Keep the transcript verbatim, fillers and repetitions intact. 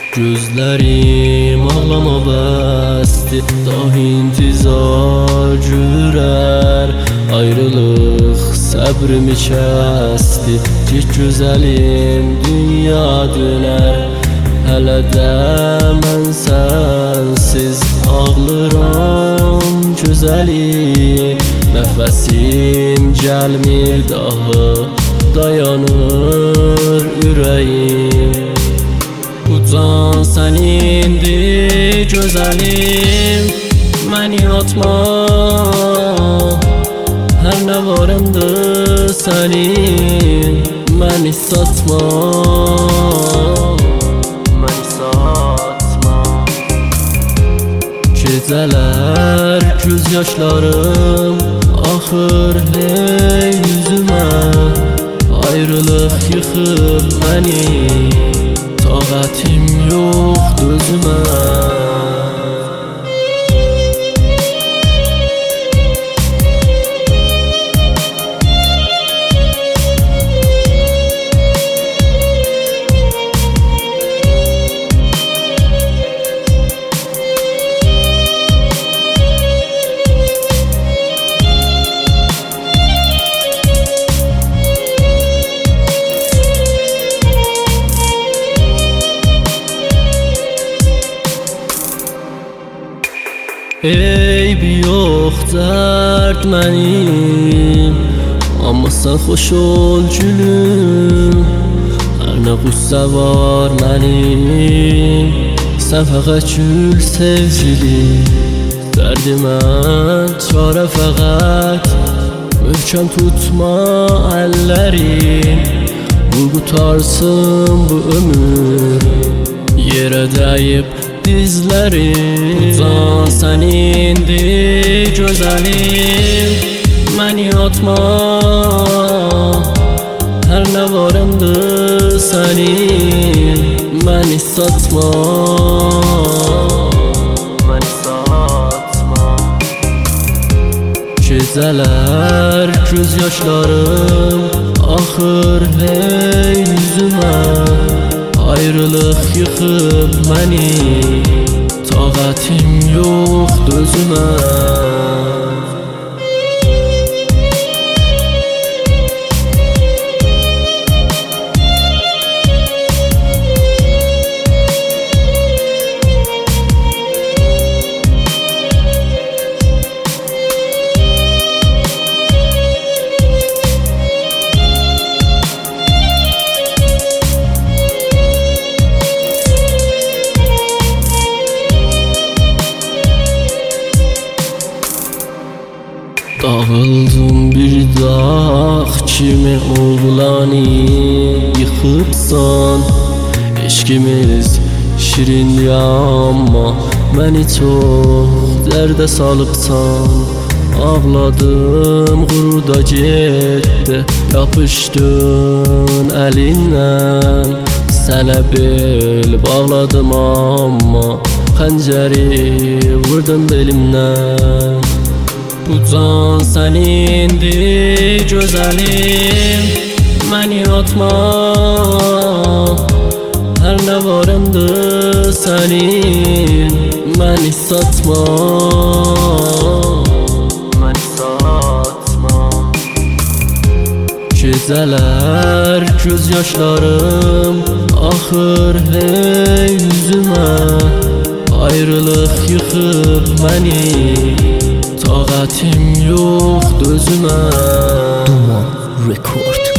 Gözlerim ağlama bəsdi, daha intizar cürər. Ayrılıq səbrimi kəsdi, get gözəlim dünya dönər. Hələ də mən sənsiz ağlıram gözəlim. Nəfəsim gəlmir daha, dayanır ürəyim. Bu can sənindir gözəlim, məni atma. Hər nə varımdır sənin, məni satma. Məni satma. Gecələr göz yaşlarım axır hey yüzümə. Ayrılıq yıxıb məni, taqətim yoxdur özümə. Eybi yox dərd mənim, amma sən xoş ol gülüm. Hər nə qüssə var mənim, sən fəqət gül sevgilim. Dərdimə çarə fəqət möhkəm tutma əllərim. Vur qutarsın bu ömür, yerə dəyib dizlərim. Bu can sənindir gözəlim, məni atma. Hər nə varımdır sənin, məni satma. Məni satma. Gecələr göz yaşlarım axır hey yüzümə. Ayrılıq yıxıb məni, taqətim yoxdur özümə. Dağıldım bir dağ kimi oğlanı yıxıbsan. Eşkimiz şirindir amma məni çox dərdə salıbsan. Ağladım quruda getdi, yapışdın əlindən. Sənə bel bağladım amma xəncəri vurdun belimdən. Bu can sənindir gözəlim, məni atma. Hər nə varımdır sənin, məni satma. Məni satma. Gecələr göz yaşlarım axır hey yüzümə. Ayrılıq yıxıb məni, taqətim yoxdur özümə. Duman Record.